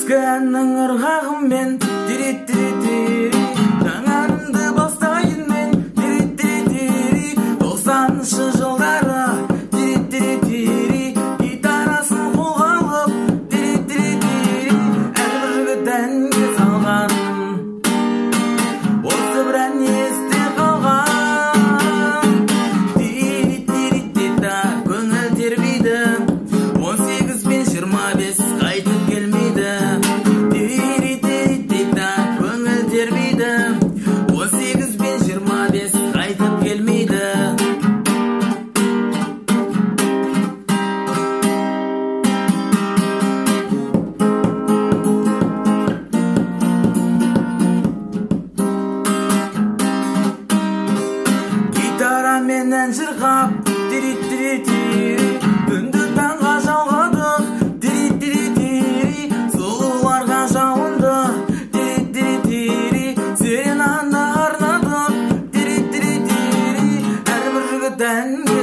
Ескі әннің ырғағымен тири-тири-тири, жаңарымды бастайын мен тири-тири-тири. 90-шы жылдары тири-тири-тири, гитарасын қолға алып тири-тири-тири, әрбір жігіт әнге салған осы бір ән есте қалған. Тири-тири-тита көңіл тербейді, 18 пен 25 қайтып келмейді. Тири-тири-тита көңіл тербейді, 18 пен 25 қайтып келмейді. Гитарамен ән жырғап тири-тири-тири, түнді таңға жалғадық тири-тири-тири, сұлуларға жауынды тири-тири-тири, серенаны арнадық тири-тири-тири, әрбір жігіт әнге